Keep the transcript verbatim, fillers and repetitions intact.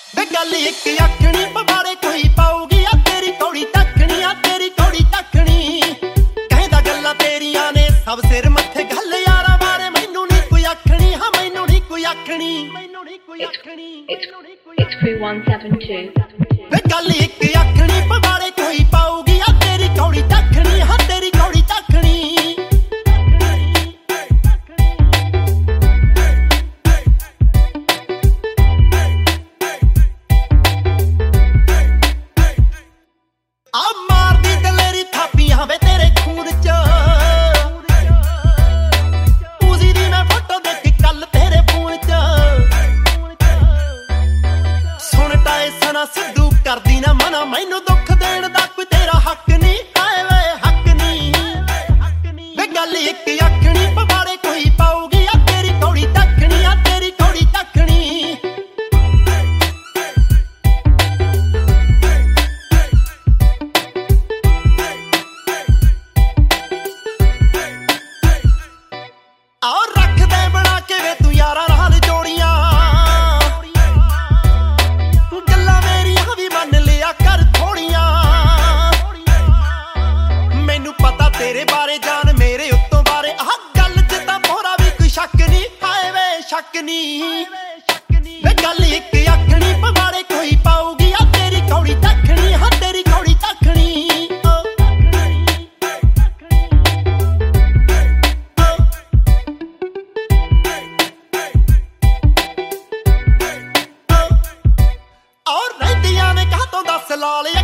ਵੇ ਗੱਲ ਇੱਕ ਅੱਖਣੀ ਪਵਾੜੇ ਕੋਈ ਪਾਉਗੀ ਆ ਤੇਰੀ ਕੌੜੀ ਤੱਕਣੀ ਆ ਤੇਰੀ ਕੌੜੀ ਤੱਕਣੀ ਕਹਿੰਦਾ ਗੱਲਾਂ ਤੇਰੀਆਂ ਨੇ ਸਭ ਸਿਰ ਮੱਥੇ ਗੱਲ ਯਾਰਾਂ ਬਾਰੇ ਮੈਨੂੰ ਨਹੀਂ ਕੋਈ ਆਖਣੀ ਹਾਂ ਮੈਨੂੰ ਨਹੀਂ ਕੋਈ ਆਖਣੀ ਮੈਨੂੰ ਨਹੀਂ ਕੋਈ ਆਖਣੀ It's crew one seven two. ਵੇ ਗੱਲ ਇੱਕ ਅੱਖਣੀ ਪਵਾੜੇ ਕੋਈ ਪਾਉਗੀ ਆ ਤੇਰੀ ਕੌੜੀ ਤੱਕਣੀ ਹਾਂ ਤੇਰੀ ਕੌੜੀ ਤੱਕਣੀ ਸਿੱਧੂ ਕਰਦੀ ਨਾ ਮਨਾ ਮੈਨੂੰ ਦੁੱਖ ਦੇਣ ਦਾ ਕੋਈ ਤੇਰਾ ਹੱਕ ਨਹੀਂ ਆਏ ਵੇ ਹੱਕ ਨਹੀਂ ਵੇ ਗੱਲ ਇੱਕ ਅੱਖਣੀ ਪਵਾੜੇ ਕੋਈ ਪਾਉਗੀ ਆ ਤੇਰੀ ਕੌੜੀ ਤੱਕਣੀ ਆ ਤੇਰੀ ਕੌੜੀ ਤੱਕਣੀ ਆਹ ਰੱਖਦੇ ਬਣਾ ਕੇ ਵੇ ਤੂੰ ਯਾਰਾਂ ਨਾਲ ਜੋੜੀਆਂ ਤੇਰੇ ਬਾਰੇ ਜਾਣ ਮੇਰੇ ਉੱਤੋਂ ਬਾਰੇ ਆਹ ਗੱਲ ਚ ਤਾਂ ਮੋਰਾ ਵੀ ਕੋਈ ਸ਼ੱਕ ਨਹੀਂ ਹਾਏ ਵੇ ਸ਼ੱਕ ਨਹੀਂ ਵੇ ਗੱਲ ਇੱਕ ਅੱਖਣੀ ਪਵਾੜੇ ਕੋਈ ਪਾਉਗੀ ਆ ਤੇਰੀ ਕੌੜੀ ਤੱਕਣੀ ਹਾਂ ਤੇਰੀ ਕੌੜੀ ਤੱਕਣੀ ਔਰ ਰਹਿੰਦੀਆਂ ਨੇ ਕਾਹ ਤੋਂ ਦੱਸ ਲਾ ਲਿਆ